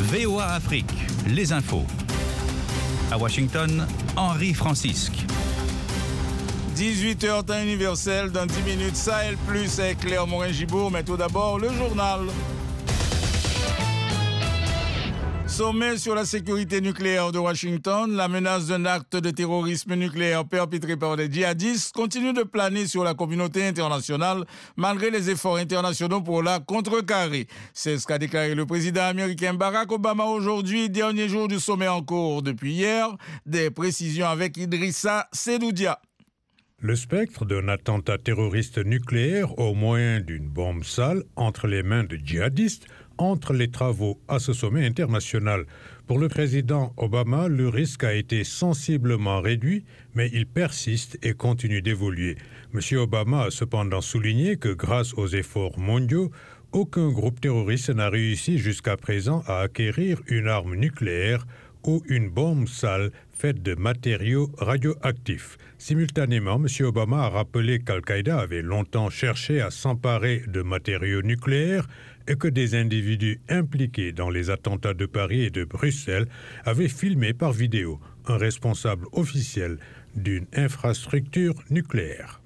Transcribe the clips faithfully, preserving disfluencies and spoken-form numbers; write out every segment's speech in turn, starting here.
V O A Afrique, les infos. À Washington, Henri Francisque. dix-huit heures temps universel, dans dix minutes, Sahel Plus avec Claire Morin-Gibault, mais tout d'abord, le journal. Sommet sur la sécurité nucléaire de Washington, la menace d'un acte de terrorisme nucléaire perpétré par des djihadistes continue de planer sur la communauté internationale malgré les efforts internationaux pour la contrecarrer. C'est ce qu'a déclaré le président américain Barack Obama aujourd'hui, dernier jour du sommet en cours depuis hier. Des précisions avec Idrissa Sedoudia. Le spectre d'un attentat terroriste nucléaire au moyen d'une bombe sale entre les mains de djihadistes entre les travaux à ce sommet international. Pour le président Obama, le risque a été sensiblement réduit, mais il persiste et continue d'évoluer. M. Obama a cependant souligné que grâce aux efforts mondiaux, aucun groupe terroriste n'a réussi jusqu'à présent à acquérir une arme nucléaire ou une bombe sale faite de matériaux radioactifs. Simultanément, M. Obama a rappelé qu'Al-Qaïda avait longtemps cherché à s'emparer de matériaux nucléaires et que des individus impliqués dans les attentats de Paris et de Bruxelles avaient filmé par vidéo un responsable officiel d'une infrastructure nucléaire.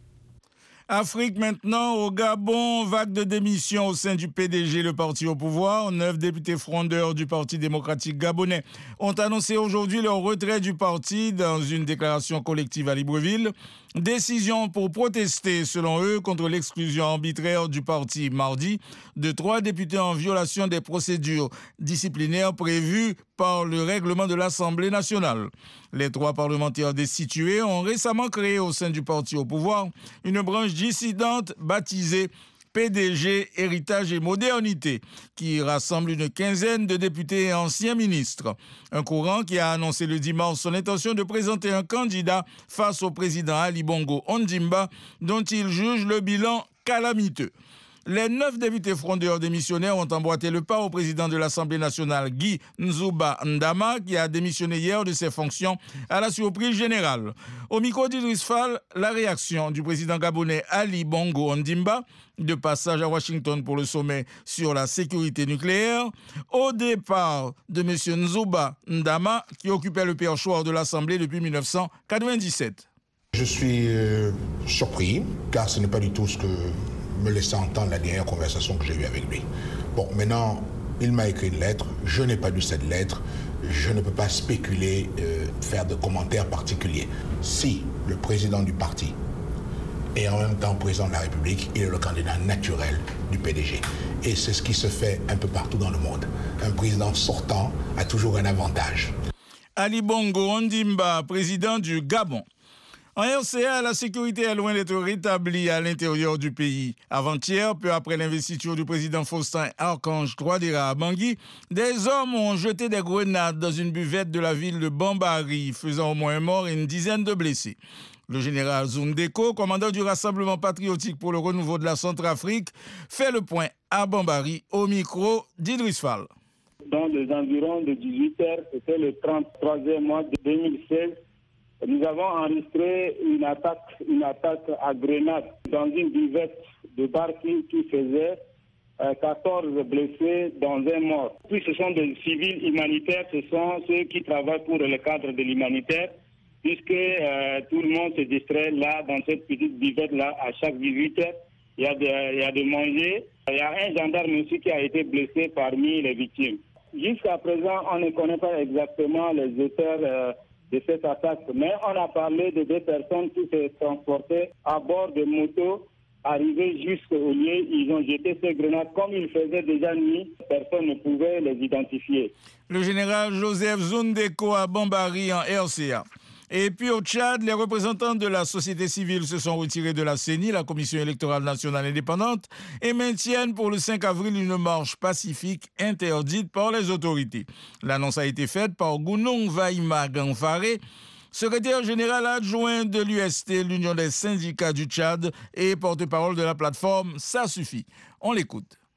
Afrique maintenant, au Gabon, vague de démission au sein du P D G, le parti au pouvoir. Neuf députés frondeurs du Parti démocratique gabonais ont annoncé aujourd'hui leur retrait du parti dans une déclaration collective à Libreville. Décision pour protester, selon eux, contre l'exclusion arbitraire du parti mardi de trois députés en violation des procédures disciplinaires prévues par le règlement de l'Assemblée nationale. Les trois parlementaires destitués ont récemment créé au sein du parti au pouvoir une branche dissidente baptisée P D G Héritage et Modernité, qui rassemble une quinzaine de députés et anciens ministres. Un courant qui a annoncé le dimanche son intention de présenter un candidat face au président Ali Bongo Ondimba, dont il juge le bilan calamiteux. Les neuf députés frondeurs démissionnaires ont emboîté le pas au président de l'Assemblée nationale, Guy Nzouba Ndama, qui a démissionné hier de ses fonctions à la surprise générale. Au micro d'Idriss Fall, la réaction du président gabonais Ali Bongo Ondimba, de passage à Washington pour le sommet sur la sécurité nucléaire, au départ de M. Nzouba Ndama, qui occupait le perchoir de l'Assemblée depuis mille neuf cent quatre-vingt-dix-sept. Je suis euh, surpris, car ce n'est pas du tout ce que me laissait entendre la dernière conversation que j'ai eue avec lui. Bon, maintenant, il m'a écrit une lettre, je n'ai pas lu cette lettre, je ne peux pas spéculer, euh, faire de commentaires particuliers. Si le président du parti est en même temps président de la République, il est le candidat naturel du P D G. Et c'est ce qui se fait un peu partout dans le monde. Un président sortant a toujours un avantage. Ali Bongo Ondimba, président du Gabon. En R C A, la sécurité est loin d'être rétablie à l'intérieur du pays. Avant-hier, peu après l'investiture du président Faustin Archange Touadéra à Bangui, des hommes ont jeté des grenades dans une buvette de la ville de Bambari, faisant au moins un mort et une dizaine de blessés. Le général Zundeko, commandant du Rassemblement patriotique pour le renouveau de la Centrafrique, fait le point à Bambari au micro d'Idriss Fall. Dans les environs de dix-huit heures, c'était le trente-troisième mois de deux mille seize, nous avons enregistré une attaque, une attaque à grenade dans une buvette de bar qui, qui faisait euh, quatorze blessés dans un mort. Puis ce sont des civils humanitaires, ce sont ceux qui travaillent pour le cadre de l'humanitaire, puisque euh, tout le monde se distrait là, dans cette petite buvette-là, à chaque dix-huit heures. Il y a de, il y a de manger. Il y a un gendarme aussi qui a été blessé parmi les victimes. Jusqu'à présent, on ne connaît pas exactement les auteurs euh, de cette attaque, mais on a parlé de deux personnes qui se transportaient à bord de motos. Arrivés jusqu'au lieu, ils ont jeté ces grenades. Comme il faisait déjà nuit, personne ne pouvait les identifier. Le général Joseph Zundeko à Bambari en R C A. Et puis au Tchad, les représentants de la société civile se sont retirés de la C E N I, la Commission électorale nationale indépendante, et maintiennent pour le cinq avril une marche pacifique interdite par les autorités. L'annonce a été faite par Gounong Vaïma Gangfaré, secrétaire général adjoint de l'U S T, l'Union des syndicats du Tchad, et porte-parole de la plateforme Ça suffit. On l'écoute.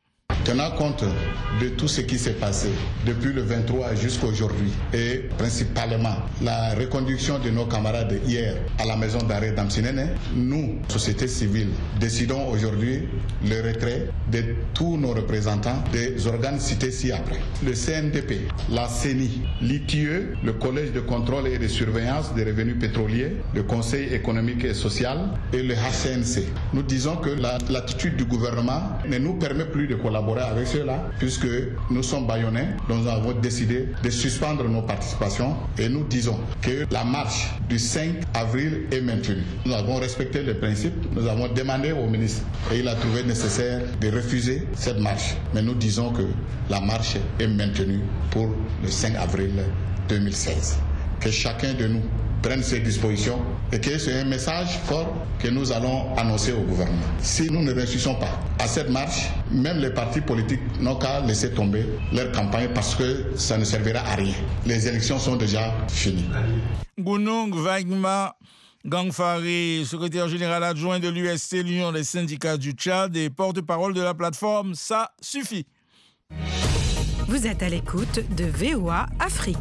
Tenant compte de tout ce qui s'est passé depuis le vingt-trois jusqu'à aujourd'hui et principalement la reconduction de nos camarades hier à la maison d'arrêt d'Amsinene, nous, société civile, décidons aujourd'hui le retrait de tous nos représentants des organes cités ci-après. Le C N D P, la C E N I, l'I T I E, le Collège de contrôle et de surveillance des revenus pétroliers, le Conseil économique et social et le H C N C. Nous disons que la, l'attitude du gouvernement ne nous permet plus de collaborer avec ceux-là puisque nous sommes bâillonnés, donc nous avons décidé de suspendre nos participations et nous disons que la marche du cinq avril est maintenue. Nous avons respecté les principes, nous avons demandé au ministre et il a trouvé nécessaire de refuser cette marche. Mais nous disons que la marche est maintenue pour le cinq avril deux mille seize. Que chacun de nous prenne ses dispositions et que c'est un message fort que nous allons annoncer au gouvernement. Si nous ne réussissons pas à cette marche, même les partis politiques n'ont qu'à laisser tomber leur campagne parce que ça ne servira à rien. Les élections sont déjà finies. Gunung Vaigma Gangfari, secrétaire général adjoint de l'U S T, l'Union des syndicats du Tchad, et porte-parole de la plateforme Ça suffit. Vous êtes à l'écoute de V O A Afrique.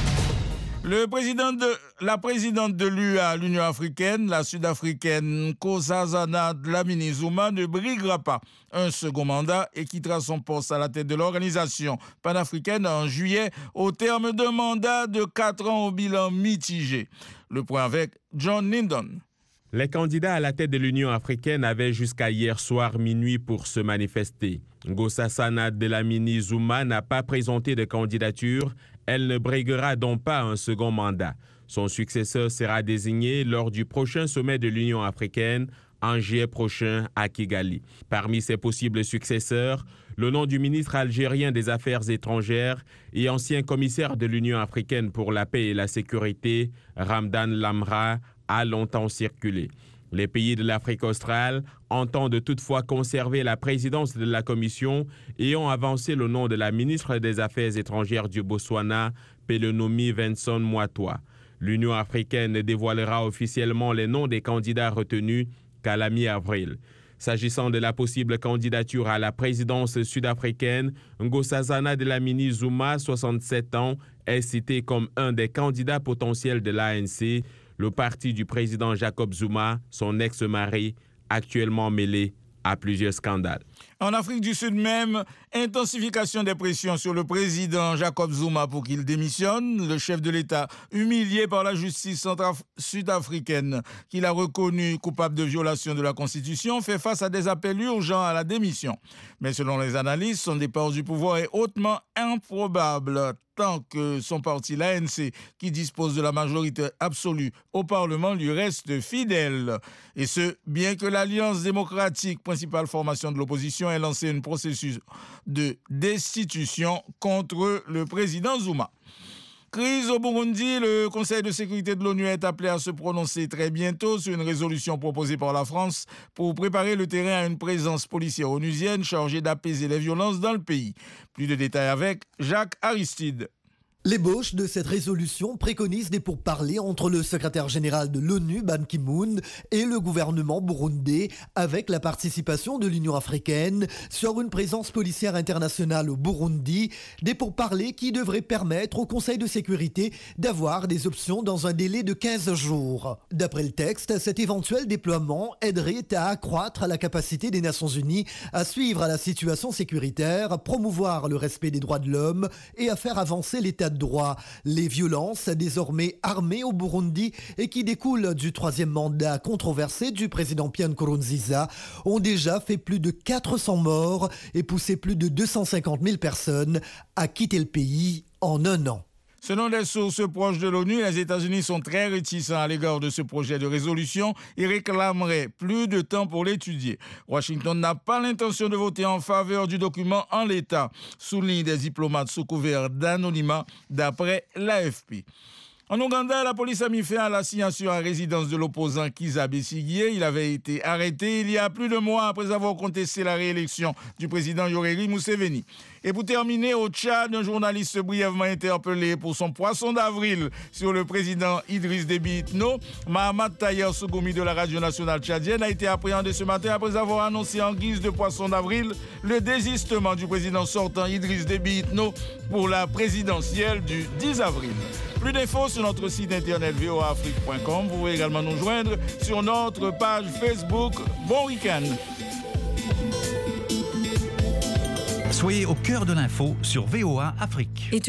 Le président de, la présidente de l'U A, l'Union africaine, la sud-africaine Nkosazana Dlamini-Zuma, ne briguera pas un second mandat et quittera son poste à la tête de l'organisation panafricaine en juillet au terme d'un mandat de quatre ans au bilan mitigé. Le point avec John Lindon. Les candidats à la tête de l'Union africaine avaient jusqu'à hier soir minuit pour se manifester. Nkosazana Dlamini-Zuma n'a pas présenté de candidature. Elle ne briguera donc pas un second mandat. Son successeur sera désigné lors du prochain sommet de l'Union africaine en juillet prochain à Kigali. Parmi ses possibles successeurs, le nom du ministre algérien des Affaires étrangères et ancien commissaire de l'Union africaine pour la paix et la sécurité, Ramdan Lamra, a longtemps circulé. Les pays de l'Afrique australe entendent toutefois conserver la présidence de la Commission et ont avancé le nom de la ministre des Affaires étrangères du Botswana, Pelonomi Venson Moatoa. L'Union africaine dévoilera officiellement les noms des candidats retenus qu'à la mi-avril. S'agissant de la possible candidature à la présidence sud-africaine, Nkosazana Dlamini-Zuma, soixante-sept ans, est cité comme un des candidats potentiels de l'A N C, le parti du président Jacob Zuma, son ex-mari, actuellement mêlé à plusieurs scandales. En Afrique du Sud même, intensification des pressions sur le président Jacob Zuma pour qu'il démissionne. Le chef de l'État, humilié par la justice sud-africaine, qu'il a reconnu coupable de violation de la Constitution, fait face à des appels urgents à la démission. Mais selon les analystes, son départ du pouvoir est hautement improbable, tant que son parti, l'A N C, qui dispose de la majorité absolue au Parlement, lui reste fidèle. Et ce, bien que l'Alliance démocratique, principale formation de l'opposition, ait lancé un processus de destitution contre le président Zuma. Crise au Burundi, le Conseil de sécurité de l'ONU est appelé à se prononcer très bientôt sur une résolution proposée par la France pour préparer le terrain à une présence policière onusienne chargée d'apaiser les violences dans le pays. Plus de détails avec Jacques Aristide. L'ébauche de cette résolution préconise des pourparlers entre le secrétaire général de l'ONU, Ban Ki-moon, et le gouvernement burundais, avec la participation de l'Union africaine sur une présence policière internationale au Burundi, des pourparlers qui devraient permettre au Conseil de sécurité d'avoir des options dans un délai de quinze jours. D'après le texte, cet éventuel déploiement aiderait à accroître la capacité des Nations Unies à suivre la situation sécuritaire, promouvoir le respect des droits de l'homme et à faire avancer l'état de droit. Les violences désormais armées au Burundi et qui découlent du troisième mandat controversé du président Pierre Nkurunziza ont déjà fait plus de quatre cents morts et poussé plus de deux cent cinquante mille personnes à quitter le pays en un an. Selon des sources proches de l'ONU, les États-Unis sont très réticents à l'égard de ce projet de résolution et réclameraient plus de temps pour l'étudier. Washington n'a pas l'intention de voter en faveur du document en l'état, soulignent des diplomates sous couvert d'anonymat d'après l'A F P. En Ouganda, la police a mis fin à l'assignation à résidence de l'opposant Kizza Besigye. Il avait été arrêté il y a plus de mois après avoir contesté la réélection du président Yoweri Museveni. Et pour terminer, au Tchad, un journaliste brièvement interpellé pour son poisson d'avril sur le président Idriss Déby Itno, Mahamat Tayer Sougoumi de la radio nationale tchadienne, a été appréhendé ce matin après avoir annoncé en guise de poisson d'avril le désistement du président sortant Idriss Déby Itno pour la présidentielle du dix avril. Plus d'infos sur notre site internet v o a afrique point com. Vous pouvez également nous joindre sur notre page Facebook. Bon week-end. Soyez au cœur de l'info sur V O A Afrique.